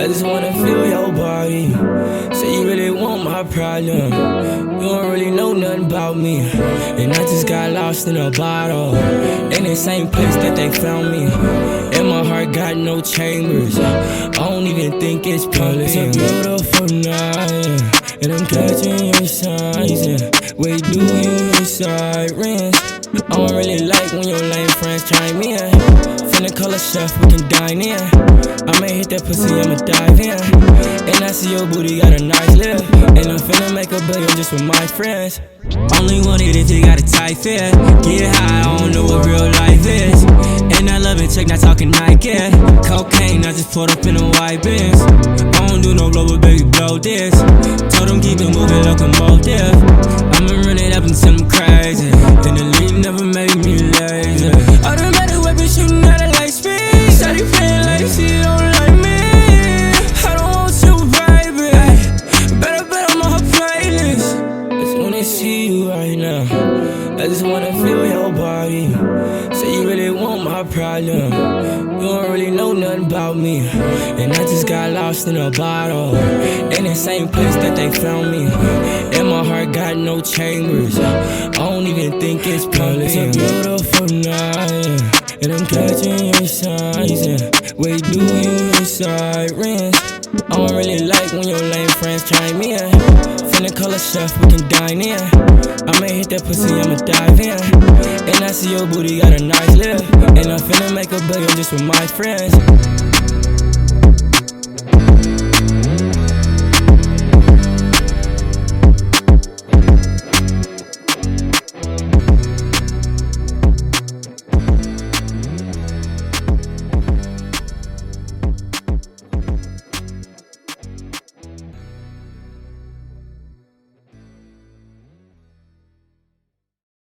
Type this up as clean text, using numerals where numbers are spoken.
I just wanna feel your body. Say you really want my problem. You don't really know nothing about me, and I just got lost in a bottle, in the same place that they found me. And my heart got no chambers. I don't even think it's pumping. It's a beautiful night, and I'm catching your signs. Wait, do you hear sirens? I don't really like when your lame friends chime in. Finna call a chef, we can dine in. I'ma hit that pussy, I'ma dive in. And I see your booty got a nice lift, and I'm finna make a billion just with my friends. Only want it if you got a tight fit. Get high, I don't know what real life is. And I love it, check, not talking Nike. Cocaine, I just pulled up in a white Benz. I don't do no global, baby, blow this. Told them keep it moving, locomotive. I'ma run it up and send them crazy. And the lead never made me lazy. Automatic weapon shooting at a light speed. Shawty playing like she don't like me. I don't want you, baby. Better bet I'm on her playlist. I just wanna see you right now. I just wanna feel your body. Say you really want my problem. You don't really know nothing about me, and I just got lost in a bottle, in the same place that they found me. And my heart got no chambers. I don't even think it's pumping. It's a beautiful night, and I'm catching your signs. Wait, do you hear sirens? I don't really like when your lame friends chime in. Finna call a chef, we can dine in. I'ma hit that pussy, I'ma dive in. And I see your booty got a nice lift, and I'm finna make a billion just with my friends.